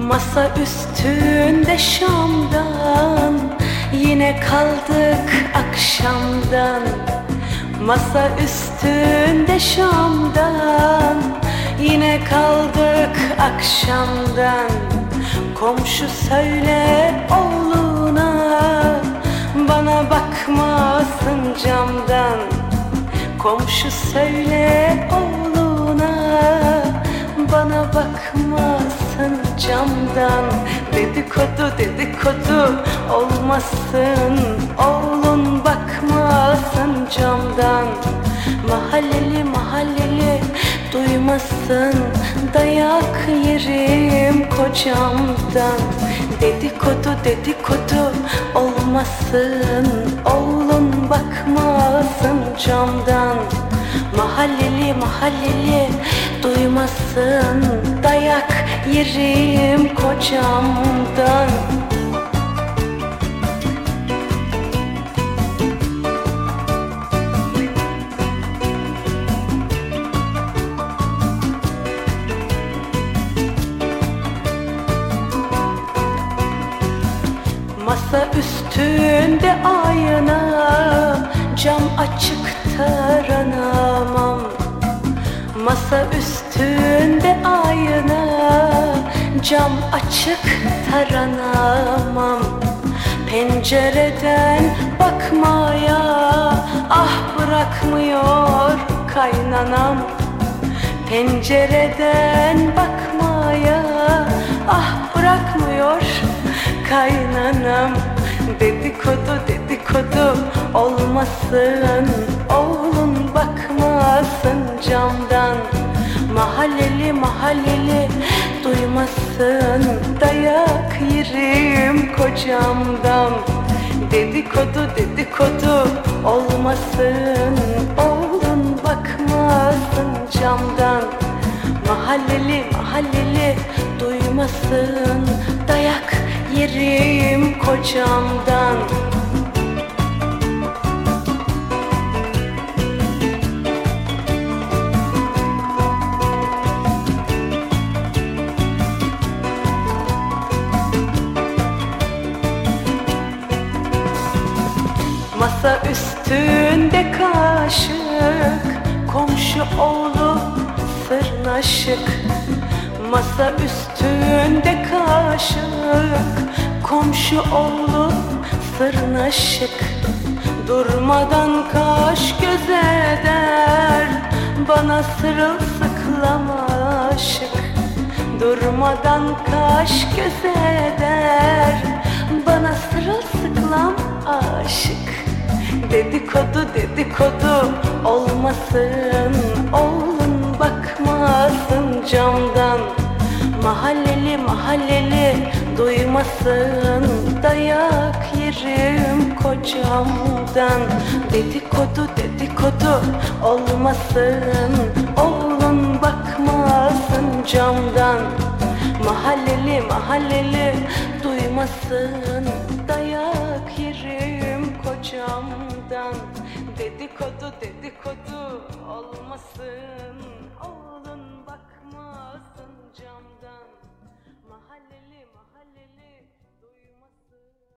Masa üstünde Şam'dan, yine kaldık akşamdan. Masa üstünde Şam'dan, yine kaldık akşamdan. Komşu söyle oğluna, bana bakmasın camdan. Komşu söyle oğluna, bana bakmasın camdan. Dedikodu dedikodu olmasın, oğlun bakmasın camdan. Mahalleli mahalleli duymasın, dayak yerim kocamdan. Dedikodu dedikodu olmasın, oğlun bakmasın camdan. Mahalleli mahalleli duymasın, dayak yerim kocamdan. Masa üstünde ayna, cam açık taranamam. Masa üstünde ayna, cam açık taranamam. Pencereden bakmaya ah bırakmıyor kaynanam. Pencereden bakmaya ah bırakmıyor kaynanam. Dedikodu dedikodu olmasın, oğlun bakmasın camdan. Mahalleli mahalleli duymasın, dayak yerim kocamdan. Dedikodu dedikodu olmasın, oğlun bakmasın camdan. Mahalleli mahalleli duymasın, dayak yerim kocamdan. Masa üstünde kaşık, komşu oğlu sırnaşık. Masa üstünde kaşık, komşu oğlu sırnaşık. Durmadan kaş göz eder, bana sırılsıklam aşık. Durmadan kaş göz eder, bana sırılsıklam aşık. Dedikodu dedikodu olmasın, oğlun bakmasın camdan. Mahalleli mahalleli duymasın, dayak yerim kocamdan. Dedikodu dedikodu olmasın, oğlun bakmasın camdan. Mahalleli mahalleli duymasın, dayak yerim kocamdan. Dedikodu dedikodu olmasın, oğlun bakmasın camdan.